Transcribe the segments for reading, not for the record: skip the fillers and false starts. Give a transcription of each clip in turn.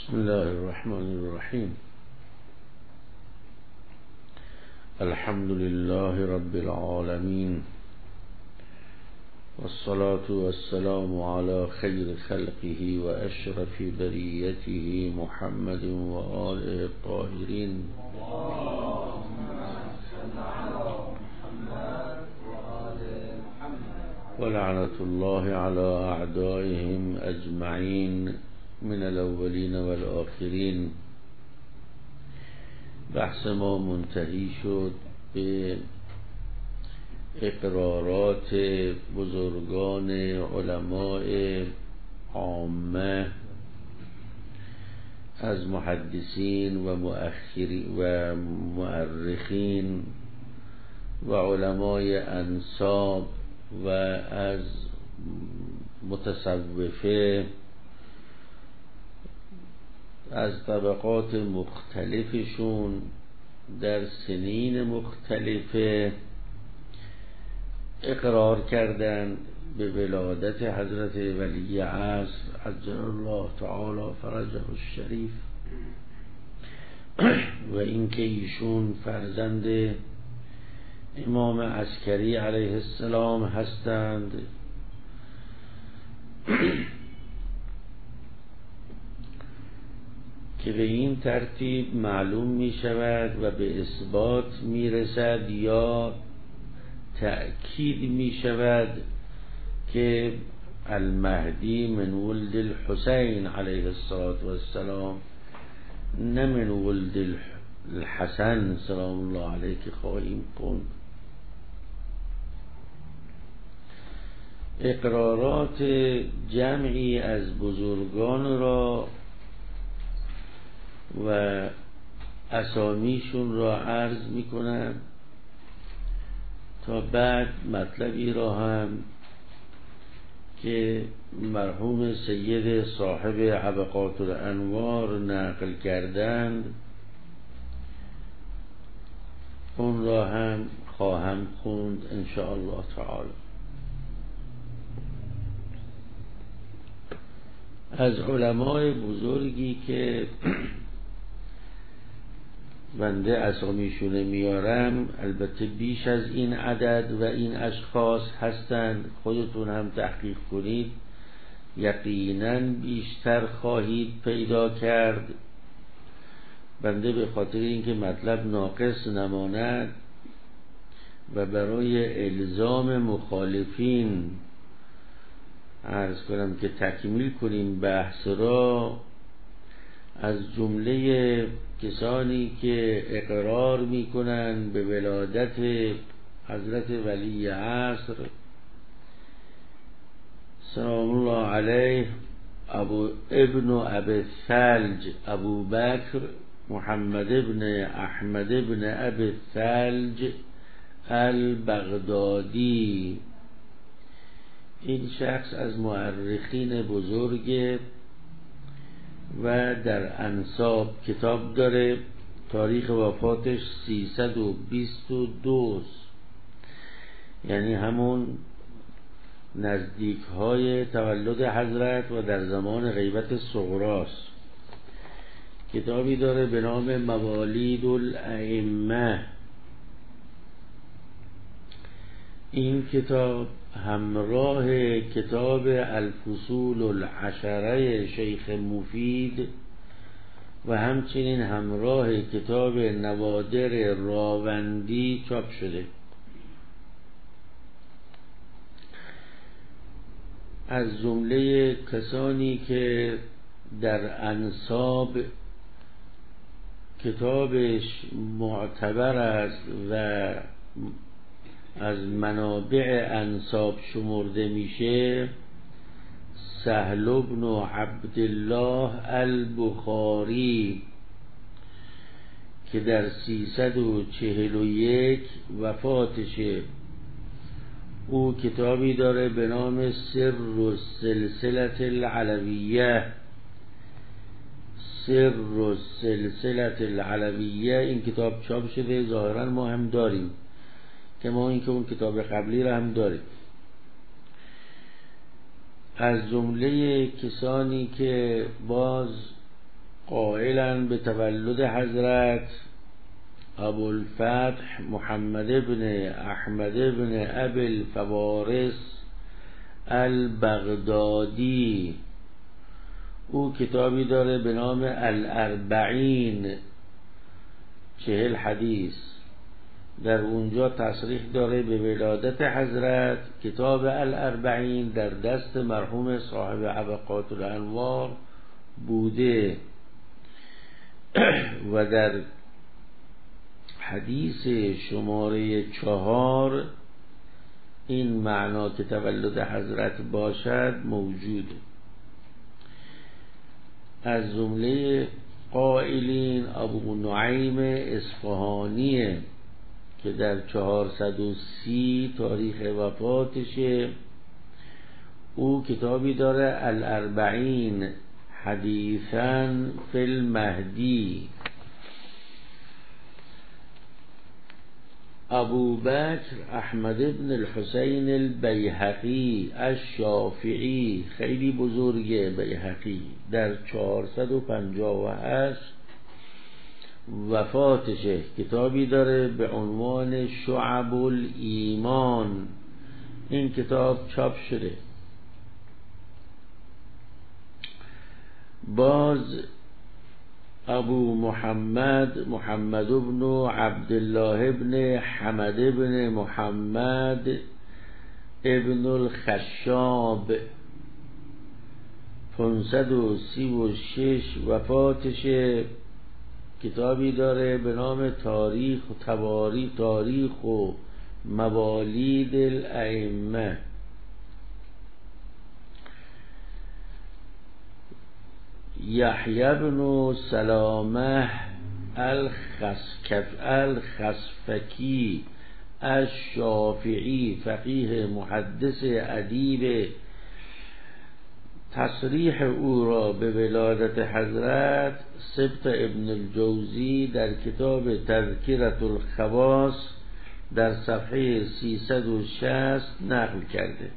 بسم الله الرحمن الرحیم. الحمد لله رب العالمین والصلاة والسلام على خیر خلقه و اشرف بریته محمد و آله الطاهرین و لعنت الله على اعدائهم اجمعین من الاولین و الاخرین. بحث ما منتهی شد به اقرارات بزرگان علماء عامه از محدثین و مؤرخین و علمای انساب و از متصوفه از طبقات مختلفشون در سنین مختلفه اقرار کردن به ولادت حضرت ولی عصر عجل الله تعالی فرجه الشریف و اینکه ایشون فرزند امام عسکری علیه السلام هستند که به این ترتیب معلوم می شود و به اثبات می رسد یا تأکید می شود که المهدی من ولد الحسین علیه السلام نه من ولد الحسن سلام الله علیه که خواهیم خوند. اقرارات جمعی از بزرگان را و اسامیشون را عرض میکنم تا بعد مطلبی را هم که مرحوم سید صاحب عبقات الانوار نقل کردند اون را هم خواهم خوند ان شاء الله تعالی. از علمای بزرگی که بنده اسامیشون میارم البته بیش از این عدد و این اشخاص هستند، خودتون هم تحقیق کنید یقینا بیشتر خواهید پیدا کرد. بنده به خاطر اینکه مطلب ناقص نماند و برای الزام مخالفین عرض کنم که تکمیل کنیم بحث را، از جمله کسانی که اقرار میکنن به ولادت حضرت ولی عصر سلام الله علیه ابن ابی الثلج ابو بکر محمد ابن احمد ابن ابی الثلج البغدادی. این شخص از مورخین بزرگ و در انساب کتاب داره. تاریخ وفاتش 322 یعنی همون نزدیک های تولد حضرت و در زمان غیبت صغراست. کتابی داره به نام موالید الائمه. این کتاب همراه کتاب الفصول العشره شیخ مفید و همچنین همراه کتاب نوادر راوندی چاپ شده. از جمله کسانی که در انساب کتابش معتبر است و از منابع انساب شمرده میشه سهل بن عبدالله البخاری که در 341 وفاتشه. او کتابی داره به نام سر السلسله العلویه. سر السلسله العلویه این کتاب چاپ شده، ظاهرا ما هم داریم که ما این که اون کتاب قبلی را هم داریم. از جمله کسانی که باز قائلا به تولد حضرت ابوالفتح محمد بن احمد بن ابی الفوارس البغدادی. او کتابی داره به نام الاربعین، 40 حدیث. در اونجا تصریح داره به ولادت حضرت. کتاب الاربعین در دست مرحوم صاحب عبقات الانوار بوده و در حدیث شماره 4 این معنا که تولد حضرت باشد موجوده. از جمله قائلین ابو نعیم اصفهانیه که در 430 تاریخ وفاتشه. او کتابی داره الاربعین حدیثاً فی المهدی. ابو بکر احمد بن الحسین البیهقی الشافعی، خیلی بزرگه بیهقی، در 458 وفاتشه. کتابی داره به عنوان شعب الایمان. این کتاب چاپ شده. باز ابو محمد محمد بن عبدالله بن حمد بن محمد ابن الخشاب 536 وفاتشه. کتابی داره به نام تاریخ و موالید الائمه. یحیی بن سلامه الخسفکی الشافعی، فقیه محدث ادیب، تصریح او را به ولادت حضرت سبط ابن الجوزی در کتاب تذکرة الخواص در صفحه 360 نقل کرده.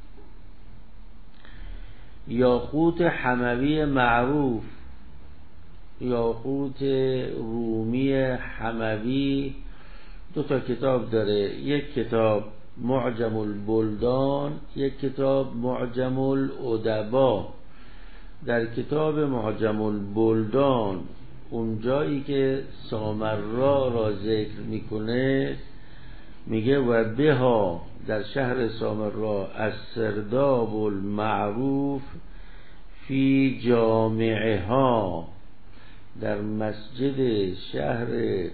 یاقوت حموی معروف، یاقوت رومی حموی، 2 کتاب داره. یک کتاب معجم البلدان، یک کتاب معجم الادبا. در کتاب معجم البلدان اون جایی که سامرا را ذکر میکنه میگه و بها، در شهر سامرا، السرداب المعروف فی جامعها، در مسجد شهر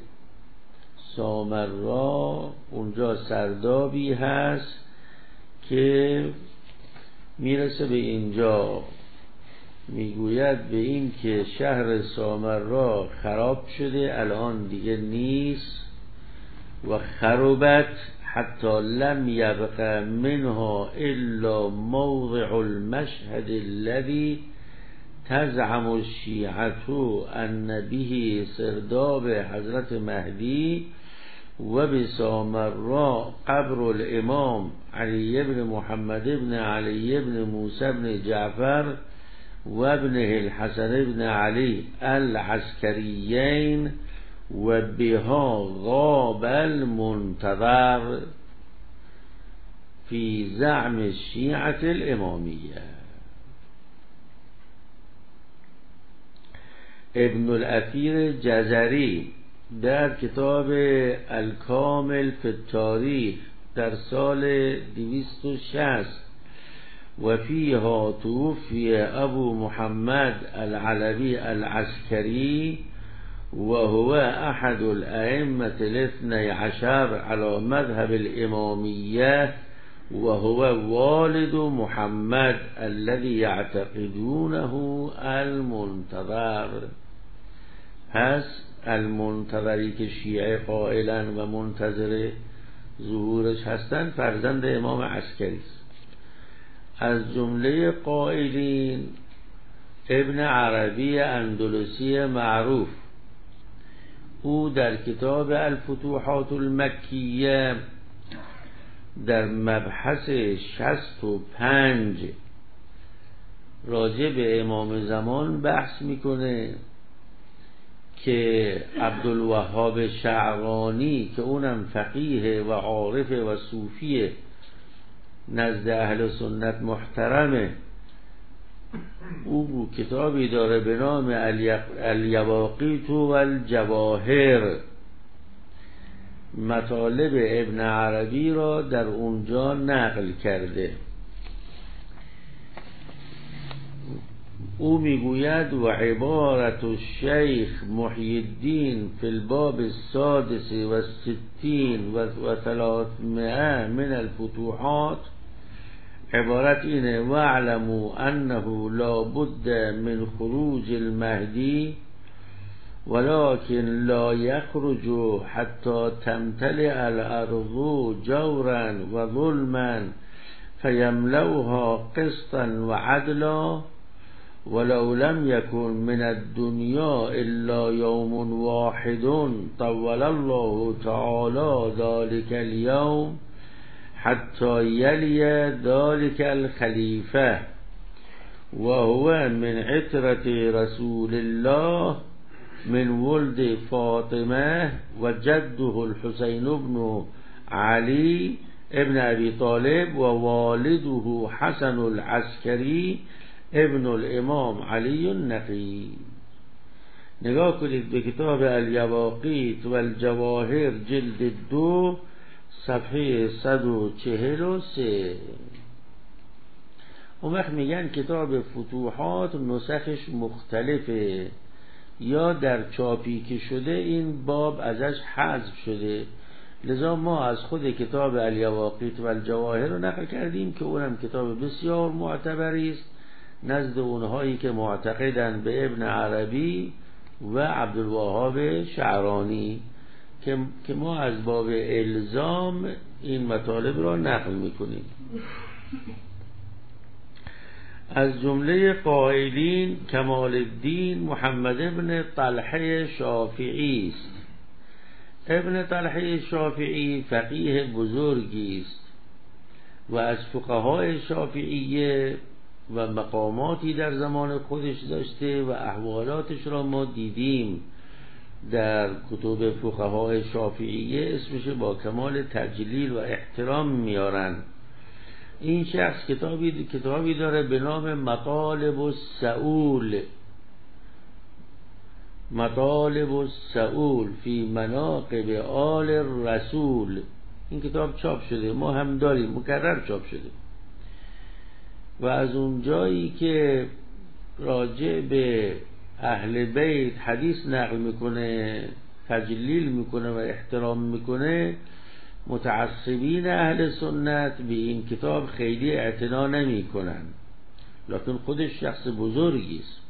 سامرا اونجا سردابی هست که میرسه به اینجا، میگوید به این که شهر سامرا خراب شده، الان دیگه نیست، و خربت حتی لم یبق منها الا موضع المشهد الذي تزعم الشیعة ان به سرداب حضرت مهدی و بسامرا قبر الامام علی بن محمد بن علی بن موسی بن جعفر و ابنه الحسن بن علی العسکریین و بها غاب المنتظر فی زعم الشیعة الامامیه. ابن الاثیر جزری در کتاب الکامل فی التاریخ در سال 260 و فیها توفی ابو محمد العلوی العسکری و هو احد الائمة الاثنی عشر على مذهب الامامیه و هو والد محمد الذي يعتقدونه المنتظر. پس المنتظری که شیعه قائلن و منتظر ظهورش هستن فرزند امام عسکری است. از جمله قائلین ابن عربی اندلسی معروف، او در کتاب الفتوحات المکیه در مبحث 65 راجع به امام زمان بحث میکنه که عبدالوهاب شعرانی که اونم فقیه و عارف و صوفیه نزد اهل سنت محترمه، او کتابی داره به نام الیواقیت و الجواهر، مطالب ابن عربی را در اونجا نقل کرده. او میگوید و عبارت الشیخ محی الدین فی الباب السادس و الستین و 300 من الفتوحات، عبارت اینه: واعلموا انه لا بد من خروج المهدی ولكن لا يخرج حتى تمتلئ الارض جورا و ظلما فيملؤها قسطا و عدلا ولو لم يكن من الدنيا إلا يوم واحد طول الله تعالى ذلك اليوم حتى يلي ذلك الخليفة وهو من عترة رسول الله من ولد فاطمة وجده الحسين بن علي ابن أبي طالب ووالده حسن العسكري ابن الامام علی النقی. نگاه کنید به کتاب الیواقیت و الجواهر جلد 2 صفحه 143. اون وقت میگن کتاب فتوحات نسخش مختلفه، یا در چاپی که شده این باب ازش حذف شده، لذا ما از خود کتاب الیواقیت و الجواهر رو نقل کردیم که اونم کتاب بسیار معتبری است نزد اونهایی که معتقدند به ابن عربی و عبدالوهاب شعرانی، که ما از باب الزام این مطالب را نقل میکنیم. از جمله قائلین کمال الدین محمد ابن طلحه شافعی است. ابن طلحه شافعی فقیه بزرگی است و از فقهای شافعیه و مقاماتی در زمان خودش داشته و احوالاتش را ما دیدیم در کتب فقهای شافعیه، اسمش با کمال تجلیل و احترام میارن. این شخص کتابی داره به نام مطالب السئول فی مناقب آل الرسول. این کتاب چاپ شده، ما هم داریم، مکرر چاپ شده. و از اون جایی که راجع به اهل بیت حدیث نقل میکنه، تجلیل میکنه و احترام میکنه، متعصبین اهل سنت به این کتاب خیلی اعتنا نمی کنن، لکن خودش شخص بزرگی است.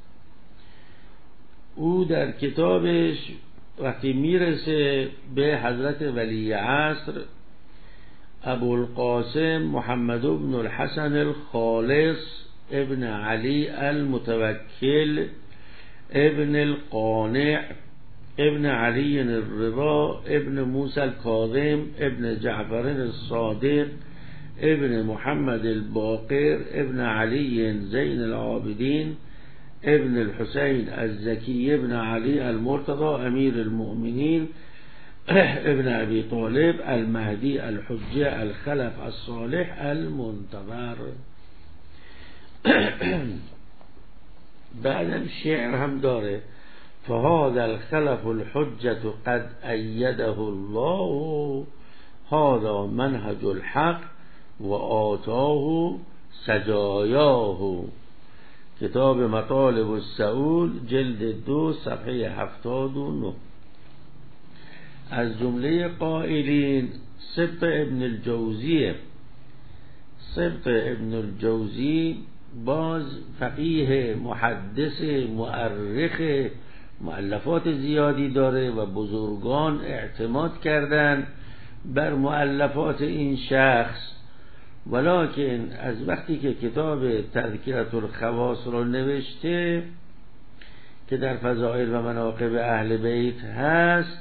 او در کتابش وقتی میرسه به حضرت ولی عصر ابوالقاسم محمد بن الحسن الخالص ابن علی المتوکل ابن القانع ابن علی الرضا ابن موسی الکاظم ابن جعفر الصادق ابن محمد الباقر ابن علی زین العابدین ابن الحسین الزکی ابن علی المرتضى امیر المؤمنین ابن ابی طالب المهدی الحجه الخلف الصالح المنتظر. بعدم شعر هم داره: فهذا الخلف الحجة قد أيده الله هذا منهج الحق و آتاه سجایاه. کتاب مطالب السئول جلد 2 صفحه 79. از جمله قائلین سبط ابن الجوزی. سبط ابن الجوزی باز فقیه، محدث، مؤرخ، مؤلفات زیادی داره و بزرگان اعتماد کردند بر مؤلفات این شخص، ولکن از وقتی که کتاب تذکرة الخواص رو نوشته که در فضائل و مناقب اهل بیت هست،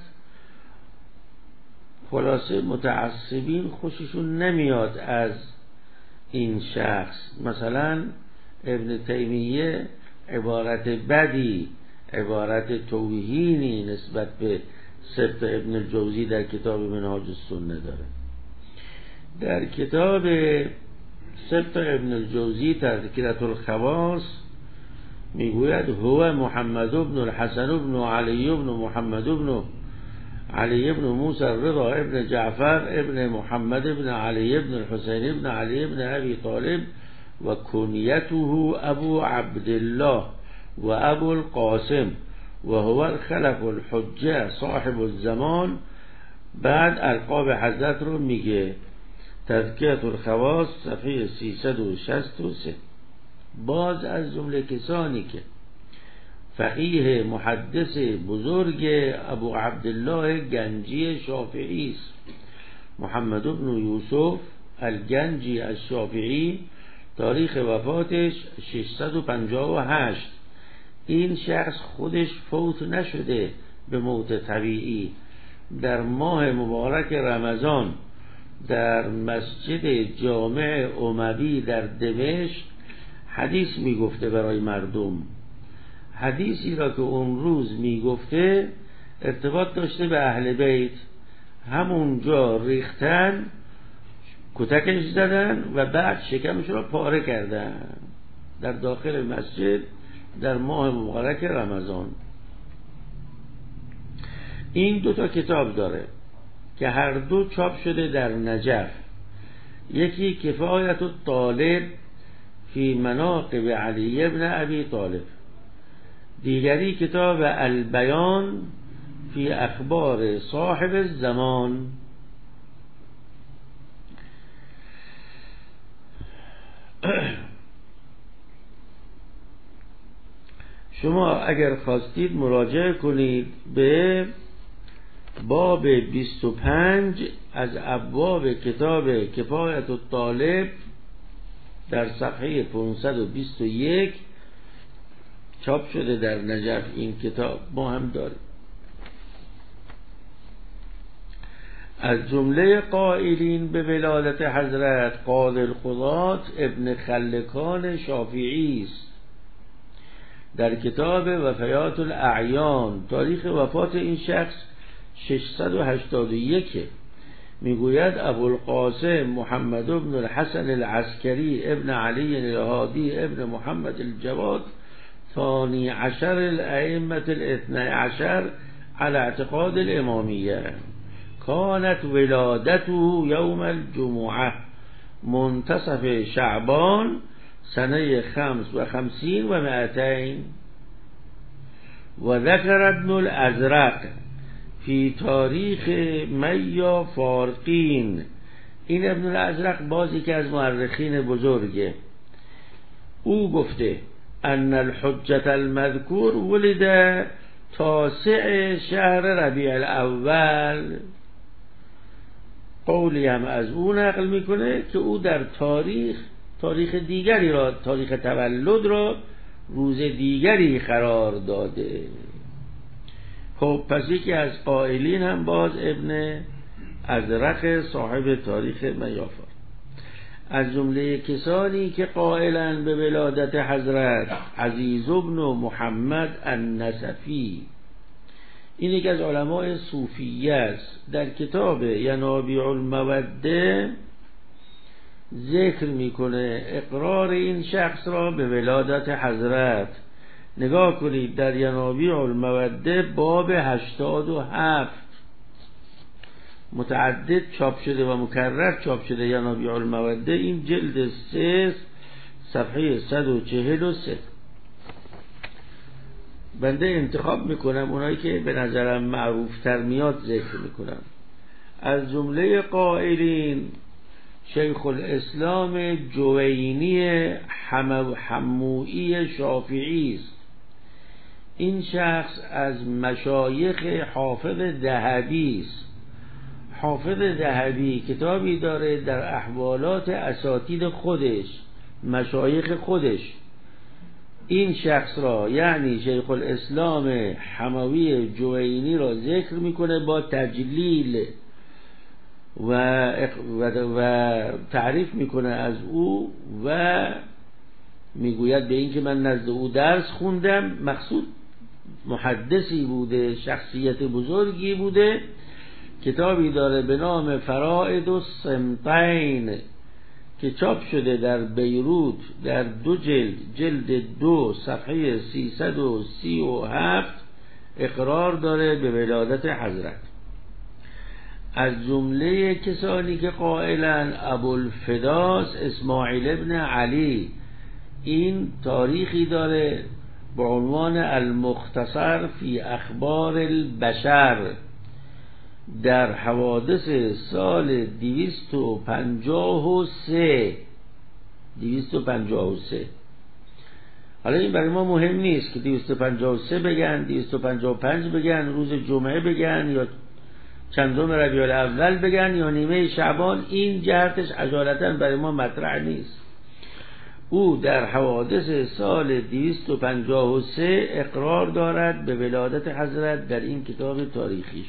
خلاصه متعصبین خوششون نمیاد از این شخص. مثلا ابن تیمیه عبارت بدی عبارت توهینی نسبت به سبط ابن الجوزی در کتاب منهاج السنه داره. در کتاب سبط ابن الجوزی تذکرة الخواص میگوید هو محمد بن الحسن بن علی بن محمد بن علی بن موسی الرضا ابن جعفر ابن محمد بن علی بن الحسین بن علی بن ابی طالب و کنیته ابو عبدالله و ابو القاسم و هو الخلف الحجه صاحب الزمان. بعد القاب حضرت رو میگه، تذکرة الخواص صفحه 363. باز از جمله کسانی که فقیه محدث بزرگ ابو عبدالله گنجی شافعی است، محمد بن یوسف الگنجی الشافعی، تاریخ وفاتش 658. این شخص خودش فوت نشده به موت طبیعی، در ماه مبارک رمضان در مسجد جامع اموی در دمشق حدیث میگفته برای مردم. حدیثی را که اون روز میگفته ارتباط داشته به اهل بیت. همونجا ریختن، کتکش زدن و بعد شکمش را پاره کردن در داخل مسجد در ماه مبارک رمضان. این دوتا کتاب داره که هر دو چاپ شده در نجف. یکی کفایت الطالب فی مناقب علی بن ابی طالب، دیگری کتاب البیان فی اخبار صاحب الزمان. شما اگر خواستید مراجعه کنید به باب 25 از ابواب کتاب کفایت الطالب در صفحه 521 چاپ شده در نجف. این کتاب ما هم داریم. از جمله قائلین به ولادت حضرت قاضی القضات ابن خلکان شافعی است. در کتاب وفیات الاعیان تاریخ وفات این شخص 681 میگوید ابوالقاسم محمد بن الحسن العسکری ابن علی الهادی ابن محمد الجواد ثانی عشر الائمة الاثنی عشر على اعتقاد الامامیه، كانت ولادته یوم الجمعه منتصف شعبان سنه 55 و 200. و ذکر ابن الازرق فی تاریخ میا فارقین. این ابن الازرق بازی که از مورخین بزرگه، او گفته ان الحجة المذکور ولد تاسع شهر ربیع الاول. قولی هم از او نقل میکنه که او در تاریخ دیگری را، تاریخ تولد را روز دیگری قرار داده. خب پس یکی از قائلین هم باز ابن ازرق صاحب تاریخ میافر. از جمله کسانی که قائلن به ولادت حضرت عزیز بن محمد النسفی، این یکی از علماء صوفیه است. در کتاب ینابیع الموده ذکر میکنه اقرار این شخص را به ولادت حضرت. نگاه کنید در ینابیع الموده باب 87 متعدد چاپ شده و مکرر چاپ شده. ینابیع الموده این جلد 3 صفحه 143. بنده انتخاب میکنم اونایی که به نظرم معروف تر میاد ذکر میکنم. از جمله قائلین شیخ الاسلام جوینی حموئی شافعی است. این شخص از مشایخ حافظ ذهبی است. حافظ ذهبی کتابی داره در احوالات اساتید خودش، مشایخ خودش. این شخص را یعنی شیخ الاسلام حموی جوینی را ذکر میکنه با تجلیل و تعریف میکنه از او و میگوید به این که من نزد او درس خوندم. مقصود محدثی بوده، شخصیت بزرگی بوده. کتابی داره به نام فرائد السمطین که چاپ شده در بیروت در 2 جلد، جلد 2 صفحه 337 اقرار داره به ولادت حضرت. از جمله کسانی که قائلن ابوالفداس اسماعیل ابن علی، این تاریخی داره با عنوان المختصر فی اخبار البشر در حوادث سال 253. حالا این برای ما مهم نیست که 253 بگن، 255 بگن، روز جمعه بگن، یا چندم ربیع الاول بگن، یا نیمه شعبان. این جهتش عجالتا برای ما مطرح نیست. او در حوادث سال 253 اقرار دارد به ولادت حضرت در این کتاب تاریخیش.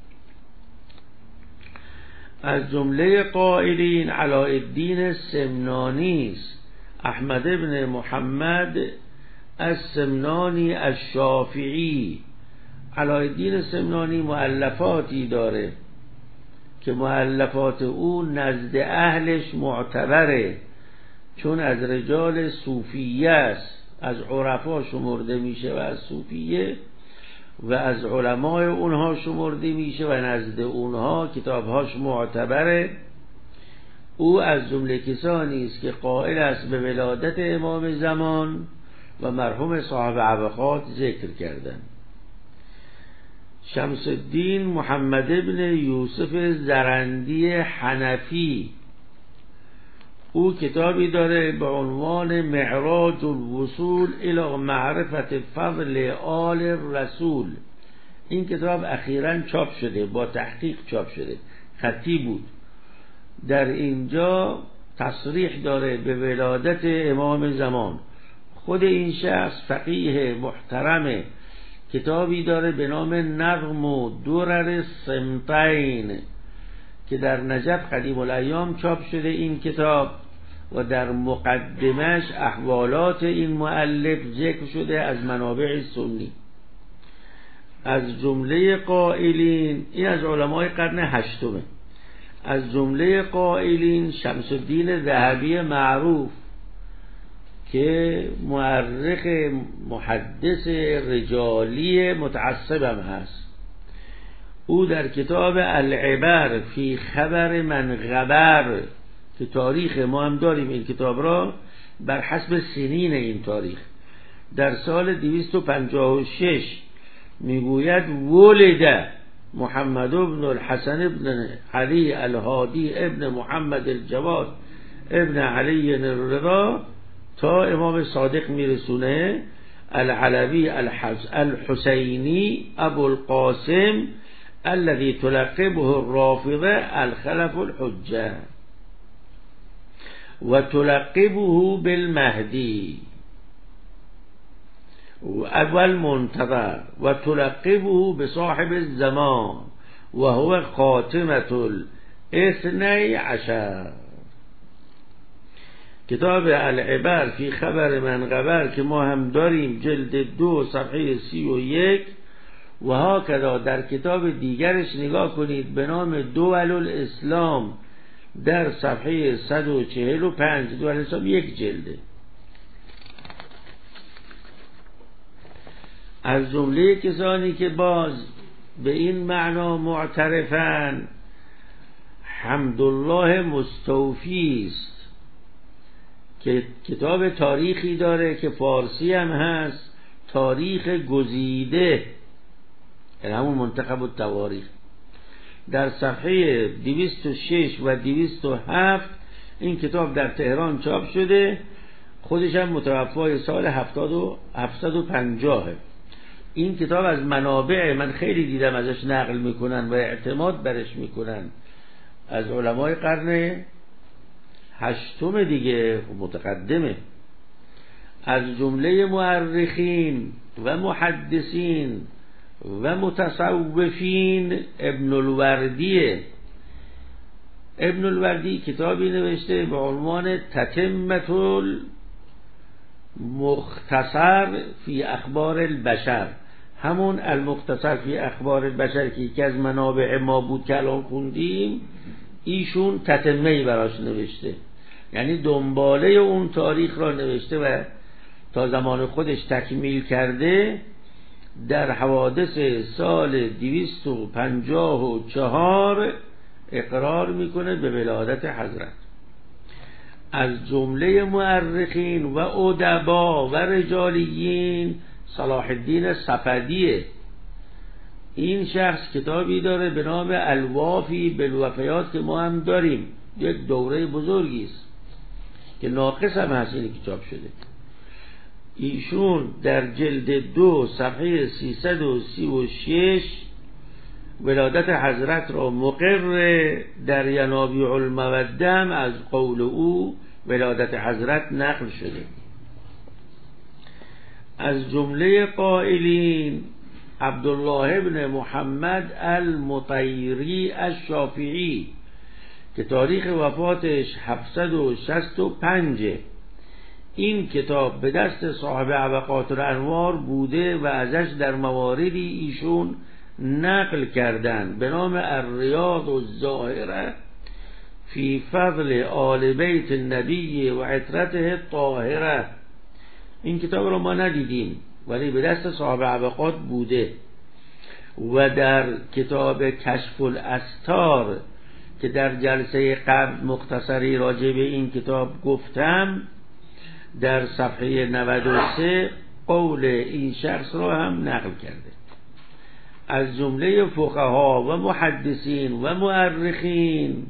از جمله قائلین علاءالدین سمنانی است، احمد ابن محمد السمنانی الشافعی. علاءالدین سمنانی مؤلفاتی داره که مؤلفات او نزد اهلش معتبره، چون از رجال صوفیه است، از عرفا شمرده میشه و از صوفیه و از علمای اونها شمرده میشه و نزد اونها کتابهاش معتبره. او از جمله کسانی است که قائل است به ولادت امام زمان و مرحوم صاحب عبقات ذکر کردند. شمس الدین محمد ابن یوسف زرندی حنفی، او کتابی داره به عنوان معراج الوصول الی معرفت فضل آل رسول. این کتاب اخیراً چاپ شده، با تحقیق چاپ شده، خطی بود. در اینجا تصریح داره به ولادت امام زمان. خود این شخص فقیه محترمه، کتابی داره به نام نظم و درر سمطین که در نجف قدیم الایام چاپ شده این کتاب، و در مقدمش احوالات این مؤلف ذکر شده از منابع سنی. از جمله قائلین، این از علمای قرن 8، از جمله قائلین شمس الدین ذهبی معروف که مورخ محدث رجالی متعصبم هست. او در کتاب العبر فی خبر من غبر که تاریخ ما هم داریم این کتاب را بر حسب سنین این تاریخ، در سال 256 میگوید ولد محمد ابن الحسن ابن علی الهادی ابن محمد الجواد ابن علی الرضا تا امام صادق میرسونه العلوی الحسینی ابو القاسم الذي تلقبه الرافضه الخلف الحجه و تلقبه بالمهدی اول منتظر و تلقبه بصاحب الزمان و هو خاتمة الاثنی عشر. کتاب العبر فی خبر من غبر که ما هم داریم، جلد 2 صفحه 31. و هاکذا در کتاب دیگرش نگاه کنید به نام دول الاسلام در صفحه 145. دول الاسلام یک جلده. از جمله کسانی که باز به این معنا معترفن حمدالله مستوفی است که کتاب تاریخی داره که فارسی هم هست، تاریخ گزیده، یعنی همون منتخب التواریخ. در صفحه 206 و 207 این کتاب در تهران چاپ شده، خودش هم متوفای سال 750. این کتاب از منابع من خیلی دیدم ازش نقل میکنن و اعتماد برش میکنن، از علمای قرن 8 دیگه، متقدمه. از جمله مورخین و محدثین و متصوفین ابن الوردیه. ابن الوردی کتابی نوشته به عنوان تتمة المختصر فی اخبار البشر، همون المختصر فی اخبار البشر که یکی از منابع ما بود که الان خوندیم، ایشون تتمه‌ای براش نوشته، یعنی دنباله اون تاریخ را نوشته و تا زمان خودش تکمیل کرده. در حوادث سال 254 اقرار میکنه به ولادت حضرت. از جمله مورخین و ادبا و رجالیین صلاح الدین صفدیه. این شخص کتابی داره به نام الوافی بالوفیات که ما هم داریم، یک دوره بزرگی است که ناقص هم هست اینی که چاپ شده. ایشون در جلد 2 صفحه 336 ولادت حضرت را مقر در ینابیع الموده از قول او ولادت حضرت نقل شده. از جمله قائلین عبدالله ابن محمد المطیری الشافعی که تاریخ وفاتش 765. این کتاب به دست صاحب عبقات الانوار بوده و ازش در مواردی ایشون نقل کردن به نام الریاض الظاهره فی فضل آل بیت النبی و عطرته الطاهره. این کتاب رو ما ندیدیم ولی به دست صاحب عبقات بوده. و در کتاب کشف الاستار که در جلسه قبل مختصری راجع به این کتاب گفتم، در صفحه 93 قول این شخص را هم نقل کرده. از جمله فقها و محدثین و مورخین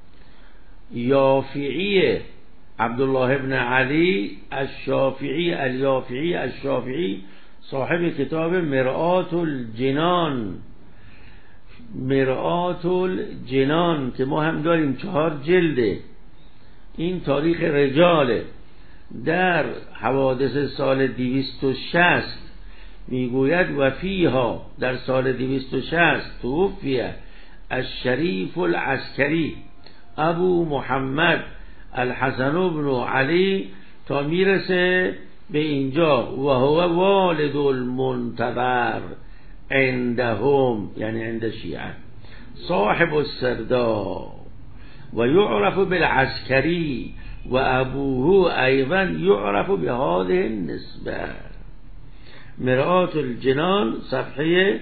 یافعی عبدالله ابن علی الشافعی الیافعی الشافعی صاحب کتاب مرآت الجنان، مرآت الجنان که ما هم داریم 4 جلده. این تاریخ رجاله. در حوادث سال 260 میگوید و فیها در سال 260 توفی الشریف العسکری ابو محمد الحسن بن علی تا میرسه به اینجا و هو والد المنتظر عندهم، یعنی عند شیعه، صاحب السردا و یعرف بالعسکری و ابوه ایضا یعرف بهذه النسبه. مرآت الجنان صفحه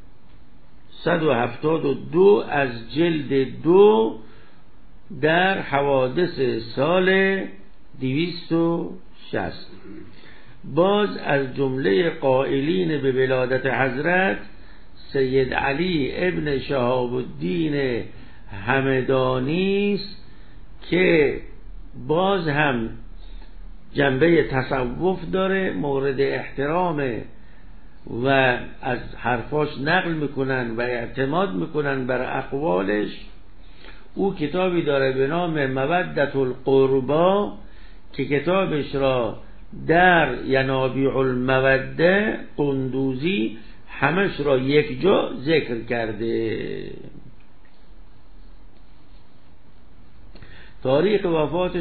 172 از جلد 2 در حوادث سال 260. باز از جمله قائلین به ولادت حضرت سید علی ابن شهاب الدین همدانی است که باز هم جنبه تصوف داره، مورد احترامه و از حرفاش نقل میکنن و اعتماد میکنن بر اقوالش. او کتابی داره به نام مودت القربا که کتابش را در ینابیع الموده قندوزی همش را یک جا ذکر کرده. تاریخ وفاتش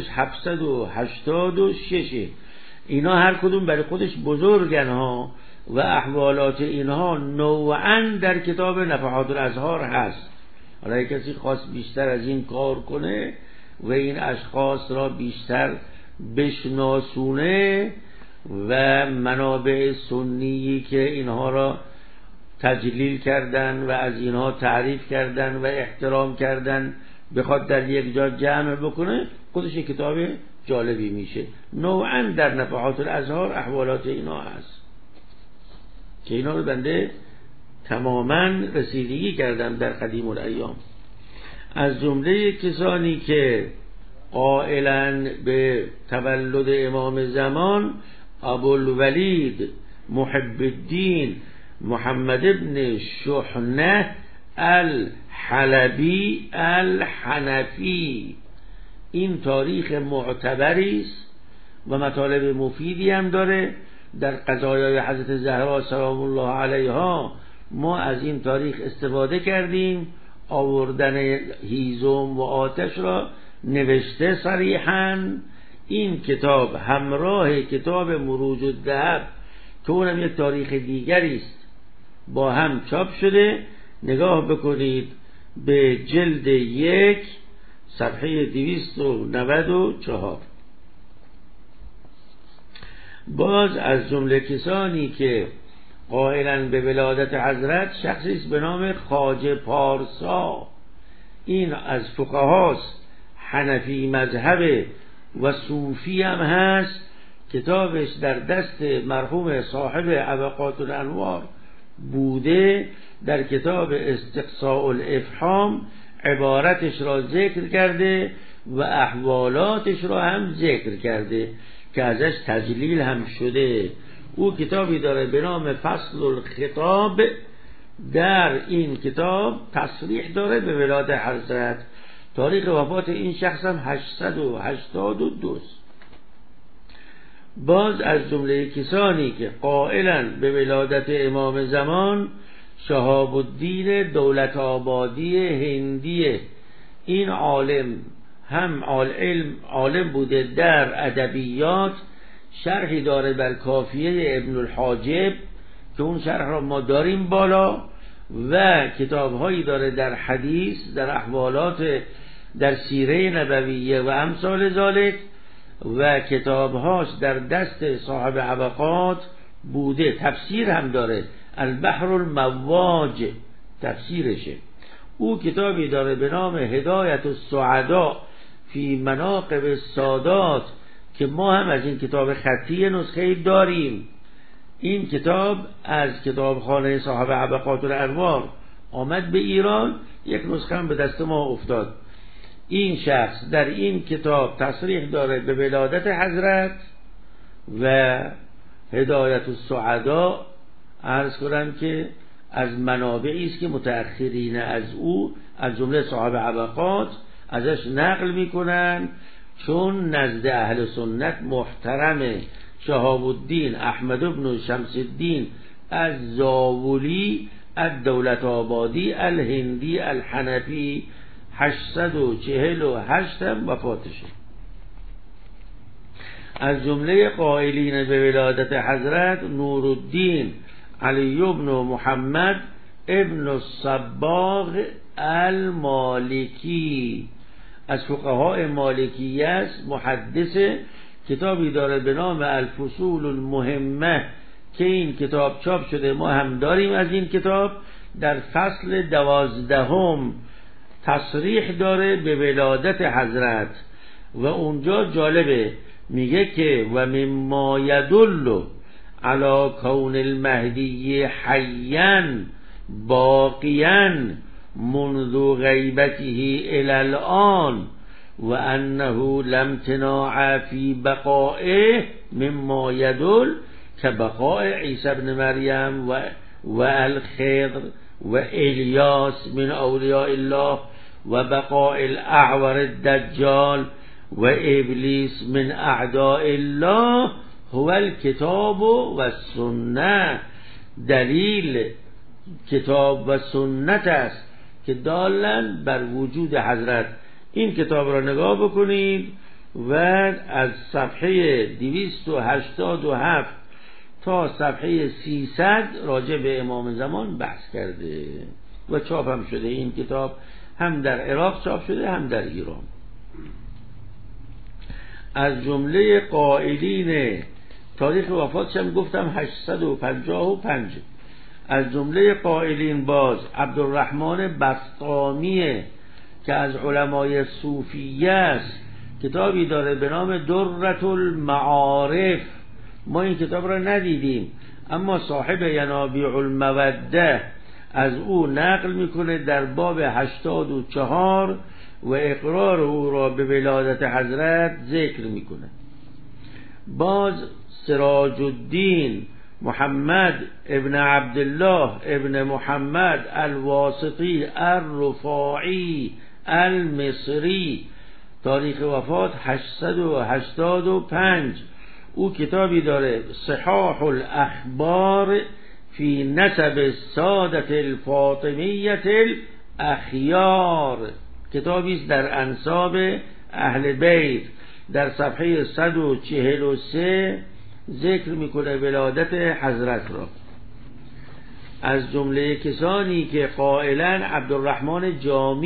786. اینا هر کدوم برای خودش بزرگن ها و احوالات اینها نوعاً در کتاب نفحات الازهار هست. حالا کسی خواست بیشتر از این کار کنه و این اشخاص را بیشتر بشناسونه و منابع سنی که اینها را تجلیل کردن و از اینها تعریف کردن و احترام کردن بخواد در یک جا جمع بکنه، خودش یک کتاب جالبی میشه. نوعاً در نفحات الازهار احوالات اینا هست که اینا رو بنده تماماً رسیدگی کردم در قدیم الایام. از جمله کسانی که قائلاً به تولد امام زمان ابوالولید محب الدین محمد ابن شحنه الحلبی الحنفی. این تاریخ معتبری است و مطالب مفیدی هم داره. در قضایای حضرت زهرا سلام الله علیها ما از این تاریخ استفاده کردیم. آوردن هیزم و آتش را نوشته صریحاً. این کتاب همراه کتاب مروج الذهب که اونم یک تاریخ دیگری است با هم چاپ شده. نگاه بکنید به جلد 1 صفحه 294. باز از جمله کسانی که قائلن به ولادت حضرت شخصی است به نام خواجه پارسا. این از فقهاست، حنفی مذهب و صوفی هم هست. کتابش در دست مرحوم صاحب ابقات الانوار بوده. در کتاب استقصاء الافهام عبارتش را ذکر کرده و احوالاتش را هم ذکر کرده که ازش تجلیل هم شده. او کتابی داره به نام فصل الخطاب. در این کتاب تصریح داره به ولادت حضرت. تاریخ وفات این شخص هم 882. باز از جمله کسانی که قائلن به ولادت امام زمان شهاب الدین دولت آبادی هندیه. این عالم هم عالم بوده در ادبیات، شرحی داره بر کافیه ابن الحاجب که اون شرح را ما داریم بالا، و کتابهایی داره در حدیث، در احوالات، در سیره نبویه و امثال ذالک، و کتابهاش در دست صاحب ابقات بوده. تفسیر هم داره، البحر المواج تفسیرشه. او کتابی داره به نام هدایت السعداء فی مناقب السادات که ما هم از این کتاب خطی نسخه داریم. این کتاب از کتابخانه صاحب ابقات الانوار آمد به ایران، یک نسخه هم به دست ما افتاد. این شخص در این کتاب تصریح داره به ولادت حضرت و هدایت السعداء. عرض کنم که از منابعی است که متأخرین از او از جمله صاحب ابقات ازش نقل میکنن، چون نزد اهل سنت محترمه. شهاب الدین احمد بن شمس الدین از زاولی الدولت آبادی الهندی الحنفی 848 وفاتشه. از جمله قائلین به ولادت حضرت نورالدین علی بن محمد ابن الصباغ المالکی، از فقهای مالکی است، محدث. کتابی داره به نام الفصول المهمه که این کتاب چاپ شده، ما هم داریم از این کتاب. در فصل 12 تصریح داره به ولادت حضرت و اونجا جالبه، میگه که و مما یدل علی کون المهدی حیا باقیا منذ غیبته الی الان و انه لم تناع فی بقائه مما یدل که بقاء عیسی ابن مریم و الخضر و الیاس من اولیاء الله و بقاء الاعور الدجال و ابلیس من اعداء الله هو الکتاب و السنه. دلیل کتاب و سنت است که دالن بر وجود حضرت. این کتاب را نگاه بکنید و از صفحه 287 تا صفحه 300 راجع به امام زمان بحث کرده و چاپ هم شده. این کتاب هم در عراق چاپ شده هم در ایران. از جمله قائلین تاریخ وفاتش هم گفتم 855. از جمله قائلین باز عبدالرحمن بسطامیه که از علمای صوفیه است. کتابی داره به نام درة المعارف. ما این کتاب را ندیدیم، اما صاحب ینابیع الموده از او نقل میکنه در باب 84 و اقرار او را به ولادت حضرت ذکر میکنه. باز سراج الدین محمد ابن عبدالله ابن محمد الواسطی الرفاعی المصری، تاریخ وفات 885. او کتابی داره صحاح الاخبار فی نسب السادة الفاطمیة الاخیار، کتابی است در انساب اهل بیت. در صفحه 143 ذکر میکنه ولادت حضرت را. از جمله کسانی که قائلن عبدالرحمن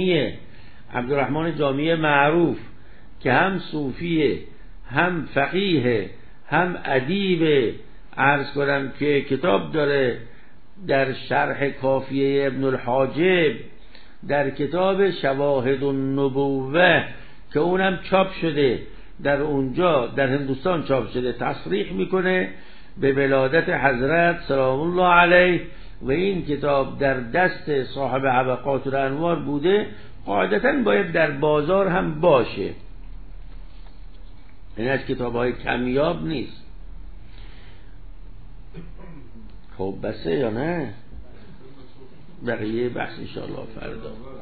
جامیه معروف که هم صوفیه هم فقیه هم ادیب، عرض کنم که کتاب داره در شرح کافیه ابن الحاجب، در کتاب شواهد النبوه که اونم چاپ شده در اونجا در هندوستان چاپ شده، تصریح میکنه به ولادت حضرت سلام الله علیه و این کتاب در دست صاحب حبقات الانوار بوده. قاعدتاً باید در بازار هم باشه، این از کتاب‌های کمیاب نیست. خب بسه یا نه؟ بقیه بحث انشاءالله فردا.